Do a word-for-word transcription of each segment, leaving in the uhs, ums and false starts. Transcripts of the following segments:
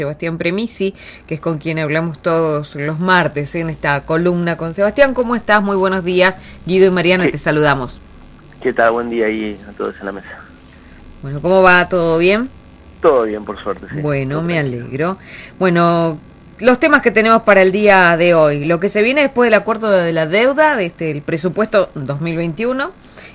Sebastián Premisi, que es con quien hablamos todos los martes en esta columna con Sebastián. ¿Cómo estás? Muy buenos días. Guido y Mariana, te saludamos. ¿Qué tal? Buen día ahí a todos en la mesa. Bueno, ¿cómo va? ¿Todo bien? Todo bien, por suerte, sí. Bueno, Todo me tranquilo. alegro. Bueno, los temas que tenemos para el día de hoy. Lo que se viene después del acuerdo de la deuda, de este, el presupuesto dos mil veintiuno,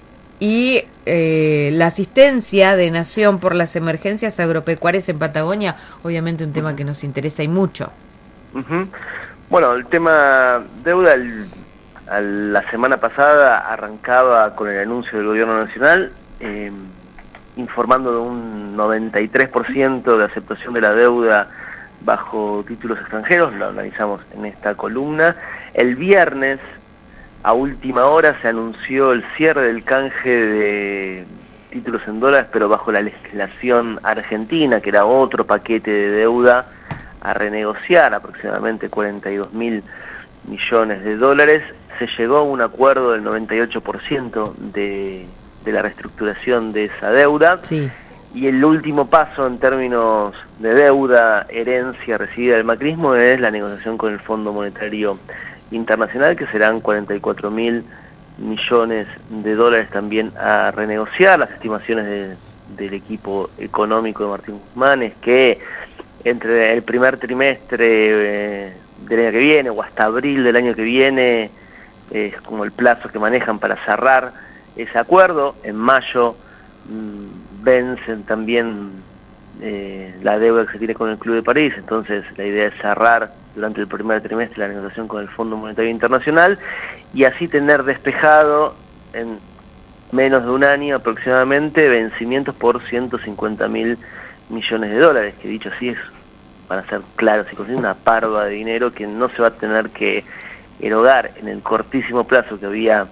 y eh, la asistencia de Nación por las emergencias agropecuarias en Patagonia, obviamente un tema uh-huh. que nos interesa y mucho. Uh-huh. Bueno, el tema deuda, el, a la semana pasada arrancaba con el anuncio del gobierno nacional, eh, informando de un noventa y tres por ciento de aceptación de la deuda bajo títulos extranjeros, lo analizamos en esta columna. El viernes, a última hora, se anunció el cierre del canje de títulos en dólares, pero bajo la legislación argentina, que era otro paquete de deuda a renegociar, aproximadamente cuarenta y dos mil millones de dólares. Se llegó a un acuerdo del noventa y ocho por ciento de, de la reestructuración de esa deuda. Sí. Y el último paso en términos de deuda, herencia recibida del macrismo, es la negociación con el Fondo Monetario Internacional, que serán cuarenta y cuatro mil millones de dólares también a renegociar. Las estimaciones de, del equipo económico de Martín Guzmán es que entre el primer trimestre eh, del año que viene o hasta abril del año que viene es como el plazo que manejan para cerrar ese acuerdo. En mayo mmm, vencen también eh, la deuda que se tiene con el Club de París, entonces la idea es cerrar durante el primer trimestre la negociación con el Fondo Monetario Internacional y así tener despejado en menos de un año aproximadamente vencimientos por ciento cincuenta mil millones de dólares, que dicho así es, para ser claros y conscientes, una parva de dinero que no se va a tener que erogar en el cortísimo plazo que había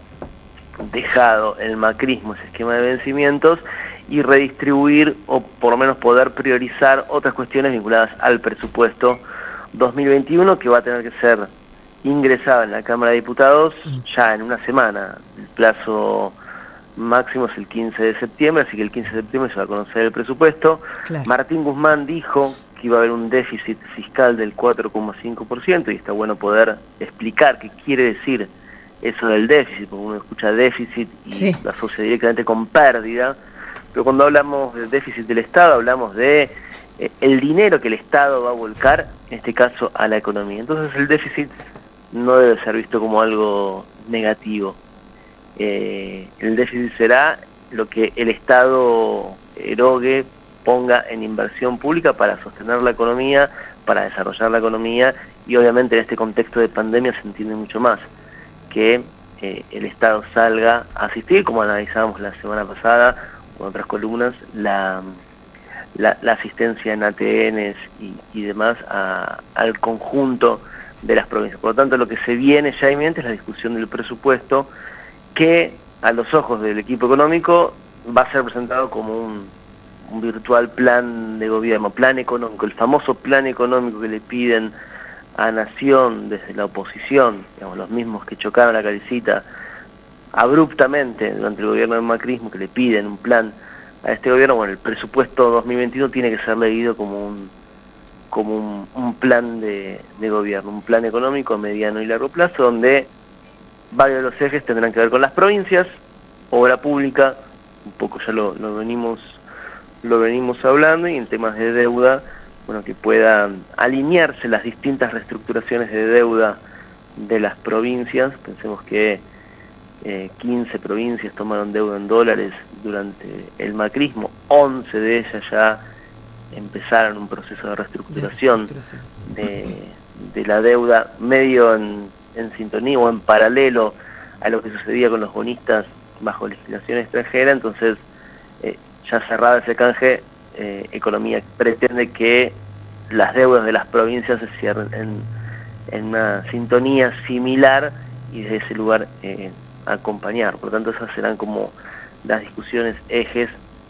dejado el macrismo ese esquema de vencimientos y redistribuir o por lo menos poder priorizar otras cuestiones vinculadas al presupuesto dos mil veintiuno, que va a tener que ser ingresado en la Cámara de Diputados ya en una semana. El plazo máximo es el quince de septiembre, así que el quince de septiembre se va a conocer el presupuesto. Claro. Martín Guzmán dijo que iba a haber un déficit fiscal del cuatro coma cinco por ciento y está bueno poder explicar qué quiere decir eso del déficit, porque uno escucha déficit y sí. lo asocia directamente con pérdida, pero cuando hablamos del déficit del Estado hablamos de eh, el dinero que el Estado va a volcar, en este caso a la economía. Entonces el déficit no debe ser visto como algo negativo. Eh, el déficit será lo que el Estado erogue, ponga en inversión pública para sostener la economía, para desarrollar la economía, y obviamente en este contexto de pandemia se entiende mucho más que eh, el Estado salga a asistir, como analizábamos la semana pasada con otras columnas, la, la, la asistencia en A T Ns y, y demás a, al conjunto de las provincias. Por lo tanto, lo que se viene ya inminente es la discusión del presupuesto, que a los ojos del equipo económico va a ser presentado como un, un virtual plan de gobierno, plan económico, el famoso plan económico que le piden a Nación desde la oposición, digamos, los mismos que chocaron la calicita abruptamente durante el gobierno del macrismo, que le piden un plan a este gobierno. Bueno, el presupuesto dos mil veintiuno tiene que ser leído como un como un, un plan de, de gobierno, un plan económico a mediano y largo plazo, donde varios de los ejes tendrán que ver con las provincias, obra pública, un poco ya lo, lo venimos lo venimos hablando, y en temas de deuda, bueno, que puedan alinearse las distintas reestructuraciones de deuda de las provincias. Pensemos que eh, quince provincias tomaron deuda en dólares durante el macrismo, once de ellas ya empezaron un proceso de reestructuración de, de la deuda, medio en, en sintonía o en paralelo a lo que sucedía con los bonistas bajo legislación extranjera. Entonces, eh, ya cerrado ese canje, eh, Economía pretende que las deudas de las provincias se cierren en, en una sintonía similar y desde ese lugar eh, acompañar. Por lo tanto, esas serán como las discusiones ejes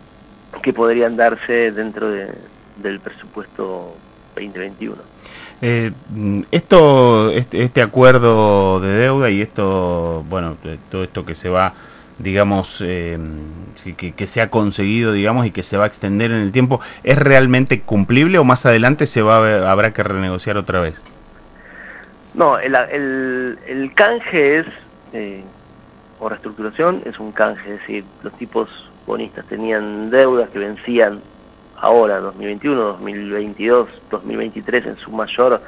que podrían darse dentro de, del presupuesto veinte veintiuno. Eh, esto, este, este acuerdo de deuda y esto, bueno, todo esto que se va digamos, eh, que, que se ha conseguido, digamos, y que se va a extender en el tiempo, ¿es realmente cumplible o más adelante se va a, habrá que renegociar otra vez? No, el, el, el canje es, eh, o reestructuración, es un canje, es decir, los tipos bonistas tenían deudas que vencían ahora, dos mil veintiuno, dos mil veintidós, dos mil veintitrés en su mayor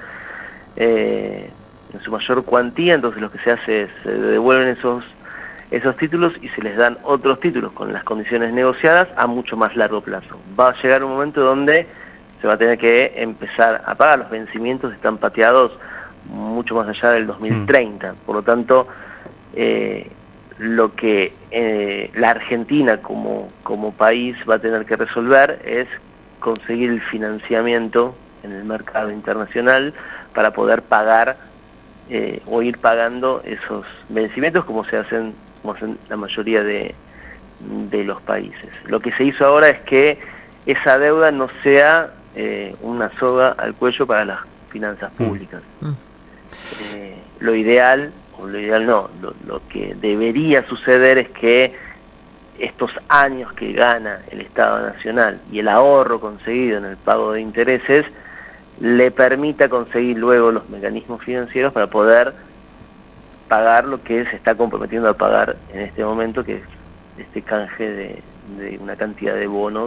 eh, en su mayor cuantía, entonces lo que se hace es se devuelven esos esos títulos y se les dan otros títulos con las condiciones negociadas a mucho más largo plazo. Va a llegar un momento donde se va a tener que empezar a pagar, los vencimientos están pateados mucho más allá del dos mil treinta, por lo tanto eh, lo que eh, la Argentina como, como país va a tener que resolver es conseguir el financiamiento en el mercado internacional para poder pagar eh, o ir pagando esos vencimientos como se hacen, como hacen la mayoría de, de los países. Lo que se hizo ahora es que esa deuda no sea eh, una soga al cuello para las finanzas públicas. Mm. Eh, lo ideal, o lo ideal no, lo, lo que debería suceder es que estos años que gana el Estado Nacional y el ahorro conseguido en el pago de intereses le permita conseguir luego los mecanismos financieros para poder pagar lo que se está comprometiendo a pagar en este momento, que es este canje de, de una cantidad de bonos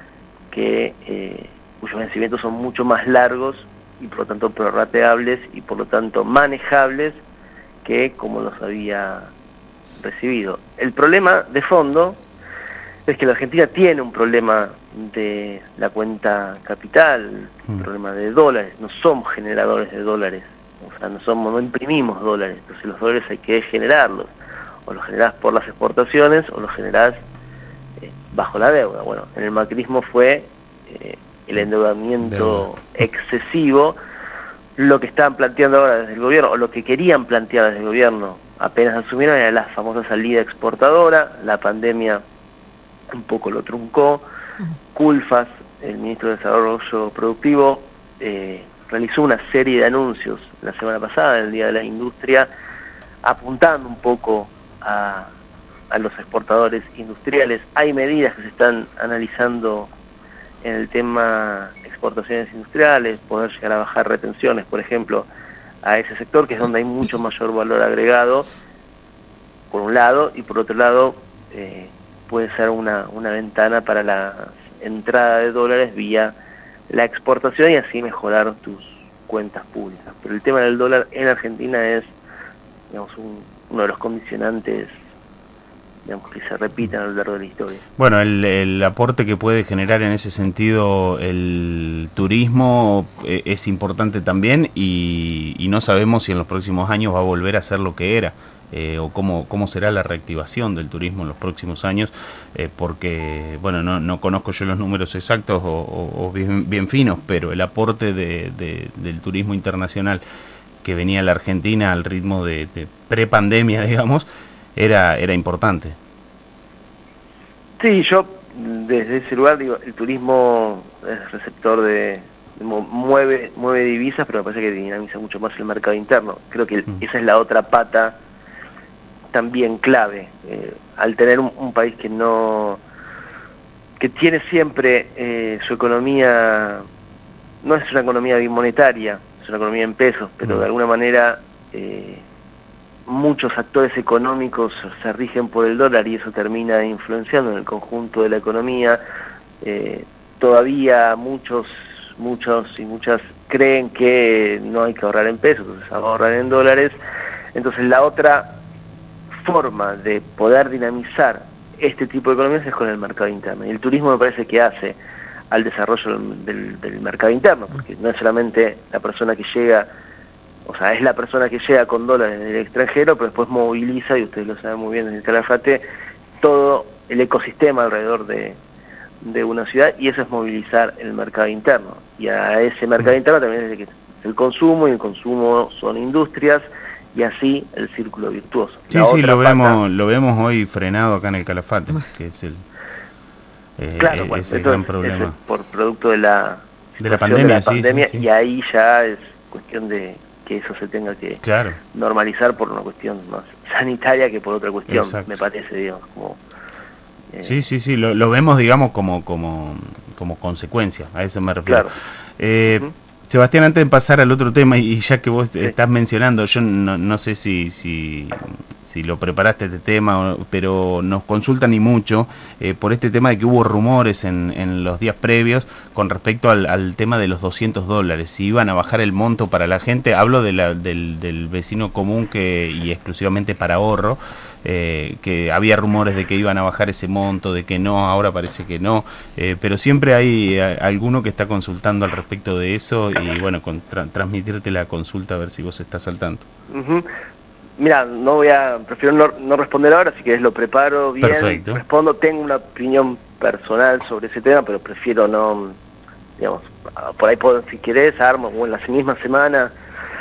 que eh, cuyos vencimientos son mucho más largos y por lo tanto prorrateables y por lo tanto manejables que como los había recibido. El problema de fondo es que la Argentina tiene un problema de la cuenta capital, un mm. problema de dólares, no somos generadores de dólares, o sea, no somos, no imprimimos dólares, entonces los dólares hay que generarlos, o los generás por las exportaciones o los generás eh, bajo la deuda. Bueno, en el macrismo fue eh, el endeudamiento excesivo, lo que estaban planteando ahora desde el gobierno, o lo que querían plantear desde el gobierno apenas asumieron, era la famosa salida exportadora. La pandemia un poco lo truncó. Culfas, el ministro de Desarrollo Productivo, eh, realizó una serie de anuncios la semana pasada, en el Día de la Industria, apuntando un poco a, a los exportadores industriales. Hay medidas que se están analizando en el tema exportaciones industriales, poder llegar a bajar retenciones, por ejemplo, a ese sector, que es donde hay mucho mayor valor agregado, por un lado, y por otro lado, eh, puede ser una, una ventana para la entrada de dólares vía la exportación y así mejorar tus cuentas públicas. Pero el tema del dólar en Argentina es, digamos, un, uno de los condicionantes, digamos, que se repitan a lo largo de la historia. Bueno, el, el aporte que puede generar en ese sentido el turismo eh, es importante también y, y no sabemos si en los próximos años va a volver a ser lo que era. Eh, o cómo, cómo será la reactivación del turismo en los próximos años, eh, porque, bueno, no, no conozco yo los números exactos o, o, o bien, bien finos, pero el aporte de, de, del turismo internacional que venía a la Argentina al ritmo de, de prepandemia, digamos, era, era importante. Sí, yo desde ese lugar digo, el turismo es receptor de, de mueve, mueve divisas, pero me parece que dinamiza mucho más el mercado interno. Creo que mm. esa es la otra pata también clave, eh, al tener un, un país que no, que tiene siempre eh, su economía, no es una economía bimonetaria, es una economía en pesos, pero mm. de alguna manera eh, muchos actores económicos se rigen por el dólar y eso termina influenciando en el conjunto de la economía. Eh, todavía muchos, muchos y muchas creen que no hay que ahorrar en pesos, entonces ahorran en dólares. Entonces la otra forma de poder dinamizar este tipo de economías es con el mercado interno, y el turismo me parece que hace al desarrollo del, del mercado interno, porque no es solamente la persona que llega, o sea, es la persona que llega con dólares del extranjero, pero después moviliza, y ustedes lo saben muy bien desde el Calafate, todo el ecosistema alrededor de, de una ciudad, y eso es movilizar el mercado interno, y a ese mercado interno también es el consumo, y el consumo son industrias, y así el círculo virtuoso. Sí, la sí, lo pata, vemos lo vemos hoy frenado acá en el Calafate, que es el, eh, claro, bueno, es el gran problema. Es por producto de la, de la pandemia, de la sí, pandemia sí, sí. Y ahí ya es cuestión de que eso se tenga que claro. normalizar por una cuestión más sanitaria que por otra cuestión. Exacto. Me parece, digamos, como... Eh, sí, sí, sí, lo, lo vemos, digamos, como, como, como consecuencia, a eso me refiero. Claro. Eh, Uh-huh. Sebastián, antes de pasar al otro tema, y ya que vos sí. estás mencionando, yo no, no sé si, si, si lo preparaste este tema, pero nos consultan y mucho eh, por este tema de que hubo rumores en, en los días previos con respecto al, al tema de los doscientos dólares, si iban a bajar el monto para la gente. Hablo de la, del, del vecino común que y exclusivamente para ahorro, eh, que había rumores de que iban a bajar ese monto, de que no, ahora parece que no, eh, pero siempre hay a, alguno que está consultando al respecto de eso y bueno, con, tra- transmitirte la consulta a ver si vos estás al tanto. Uh-huh. Mira, no voy a, prefiero no, no responder ahora, si querés lo preparo bien, Perfecto. respondo, tengo una opinión personal sobre ese tema, pero prefiero no, digamos, por ahí puedo, si querés, armo, o en la misma semana,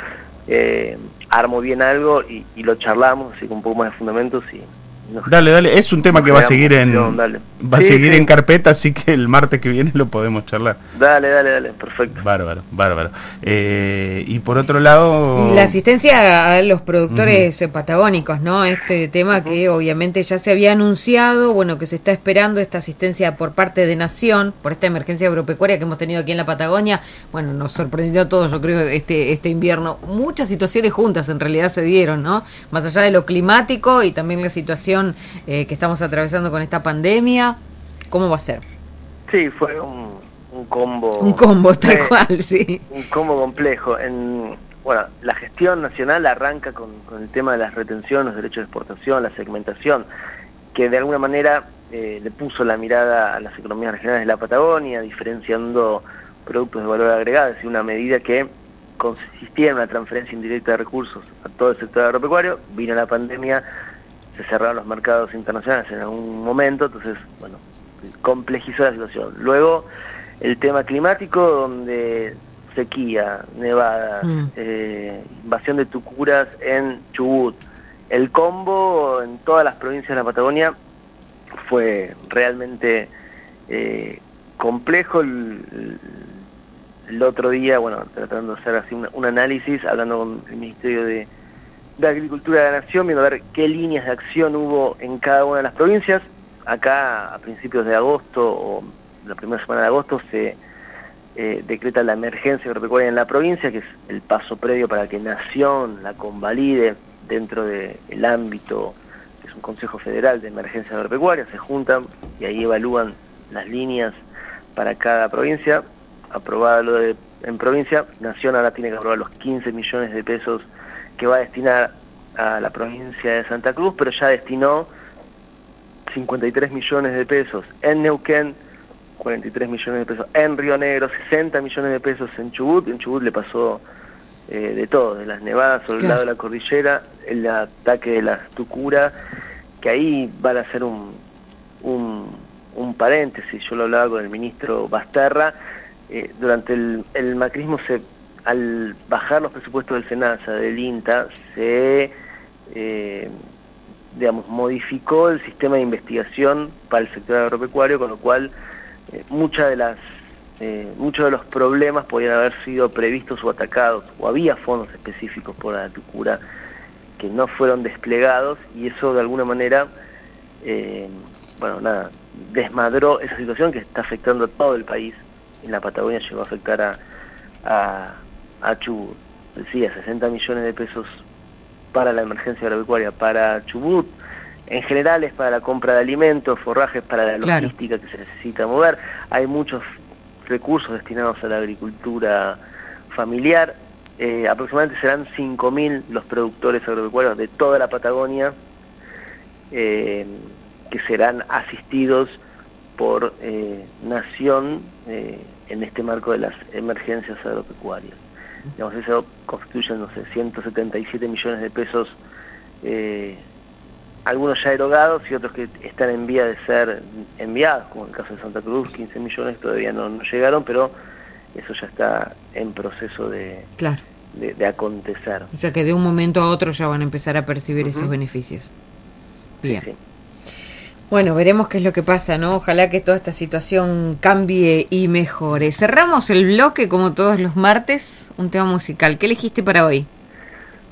eh, armo bien algo y, y lo charlamos, así con un poco más de fundamentos y... Nos, dale, dale, es un tema que va a seguir en dale. va a sí, seguir sí. en carpeta, así que el martes que viene lo podemos charlar. Dale, dale, dale, perfecto. Bárbaro, bárbaro. Eh, y por otro lado... Y la asistencia a los productores uh-huh. patagónicos, ¿no? Este tema uh-huh. que obviamente ya se había anunciado, bueno, que se está esperando esta asistencia por parte de Nación, por esta emergencia agropecuaria que hemos tenido aquí en la Patagonia. Bueno, nos sorprendió a todos, yo creo, este, este invierno. Muchas situaciones juntas en realidad se dieron, ¿no? Más allá de lo climático y también la situación Eh, que estamos atravesando con esta pandemia. ¿Cómo va a ser? Sí, fue un, un combo... Un combo, tal eh, cual, sí. Un combo complejo. En, bueno, la gestión nacional arranca con, con el tema de las retenciones, los derechos de exportación, la segmentación, que de alguna manera eh, le puso la mirada a las economías regionales de la Patagonia, diferenciando productos de valor agregado, es decir, una medida que consistía en una transferencia indirecta de recursos a todo el sector agropecuario. Vino la pandemia, se cerraron los mercados internacionales en algún momento, entonces, bueno, complejizó la situación. Luego, el tema climático, donde sequía, nevada, mm. eh, invasión de tucuras en Chubut. El combo en todas las provincias de la Patagonia fue realmente eh, complejo. El, el otro día, bueno, tratando de hacer así un, un análisis, hablando con el Ministerio de de Agricultura de la Nación, viendo a ver qué líneas de acción hubo en cada una de las provincias. Acá, a principios de agosto, o la primera semana de agosto, se eh, decreta la emergencia agropecuaria en la provincia, que es el paso previo para que Nación la convalide dentro del ámbito, que es un Consejo Federal de Emergencia Agropecuaria. Se juntan y ahí evalúan las líneas para cada provincia. Aprobada lo de en provincia, Nación ahora tiene que aprobar los quince millones de pesos que va a destinar a la provincia de Santa Cruz, pero ya destinó cincuenta y tres millones de pesos en Neuquén, cuarenta y tres millones de pesos en Río Negro, sesenta millones de pesos en Chubut. En Chubut le pasó eh, de todo, de las nevadas sobre el lado de la cordillera, el ataque de las tucuras, que ahí van a ser un, un, un paréntesis. Yo lo hablaba con el ministro Basterra, eh, durante el, el macrismo se... al bajar los presupuestos del SENASA, del INTA, se eh, digamos, modificó el sistema de investigación para el sector agropecuario, con lo cual eh, muchas de las, eh, muchos de los problemas podían haber sido previstos o atacados, o había fondos específicos por la tucura que no fueron desplegados, y eso de alguna manera, eh, bueno, nada, desmadró esa situación que está afectando a todo el país. En la Patagonia llegó a afectar a a a Chubut. Decía, sesenta millones de pesos para la emergencia agropecuaria, para Chubut. En general es para la compra de alimentos, forrajes, para la logística claro. que se necesita mover. Hay muchos recursos destinados a la agricultura familiar. Eh, aproximadamente serán cinco mil los productores agropecuarios de toda la Patagonia eh, que serán asistidos por eh, Nación eh, en este marco de las emergencias agropecuarias. Digamos, eso constituye, no sé, ciento setenta y siete millones de pesos, eh, algunos ya erogados y otros que están en vía de ser enviados, como el caso de Santa Cruz, quince millones todavía no, no llegaron, pero eso ya está en proceso de, claro. de, de acontecer. O sea que de un momento a otro ya van a empezar a percibir uh-huh. esos beneficios. Bien. Sí, sí. Bueno, veremos qué es lo que pasa, ¿no? Ojalá que toda esta situación cambie y mejore. Cerramos el bloque, como todos los martes, un tema musical. ¿Qué elegiste para hoy?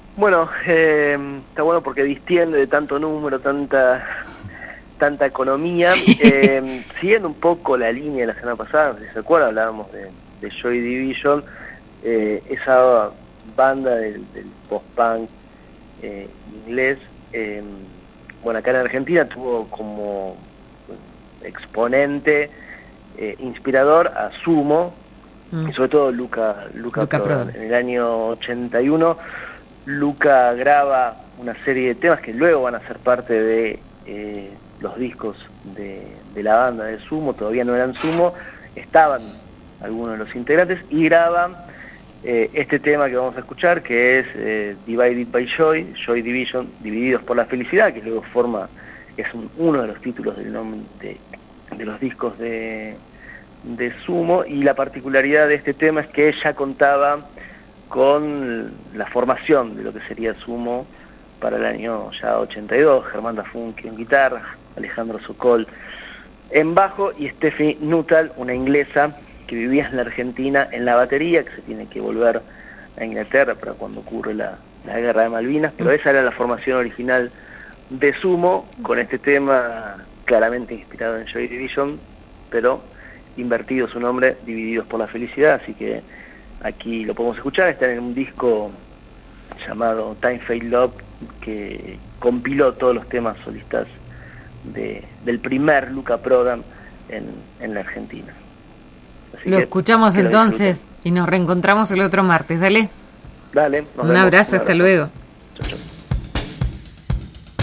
Bueno, eh, está bueno porque distiende de tanto número, tanta tanta economía. Sí. Eh, siguiendo un poco la línea de la semana pasada, si se acuerdan, hablábamos de, de Joy Division, eh, esa banda del, del post-punk eh, inglés. Eh, bueno, acá en Argentina tuvo como exponente eh, inspirador a Sumo, mm. y sobre todo Luca, Luca, Luca Prodan. Prodan. En el año ochenta y uno, Luca graba una serie de temas que luego van a ser parte de eh, los discos de, de la banda de Sumo. Todavía no eran Sumo, estaban algunos de los integrantes, y graban eh, este tema que vamos a escuchar, que es eh, Divided by Joy, Joy Division, Divididos por la Felicidad, que luego forma, es un, uno de los títulos del nombre de, de los discos de, de Sumo. Y la particularidad de este tema es que ella contaba con la formación de lo que sería Sumo para el año ya ochenta y dos, Germán Dafunki en guitarra, Alejandro Sokol en bajo y Steffi Nuttall, una inglesa que vivía en la Argentina, en la batería, que se tiene que volver a Inglaterra para cuando ocurre la, la guerra de Malvinas, pero esa era la formación original de Sumo, con este tema claramente inspirado en Joy Division, pero invertido su nombre, Divididos por la Felicidad, así que aquí lo podemos escuchar. Está en un disco llamado Time Fade Love, que compiló todos los temas solistas de, del primer Luca Prodan en, en la Argentina. Así lo escuchamos entonces y nos reencontramos el otro martes. Dale. Dale. Un abrazo, un abrazo, hasta luego. Chau, chau.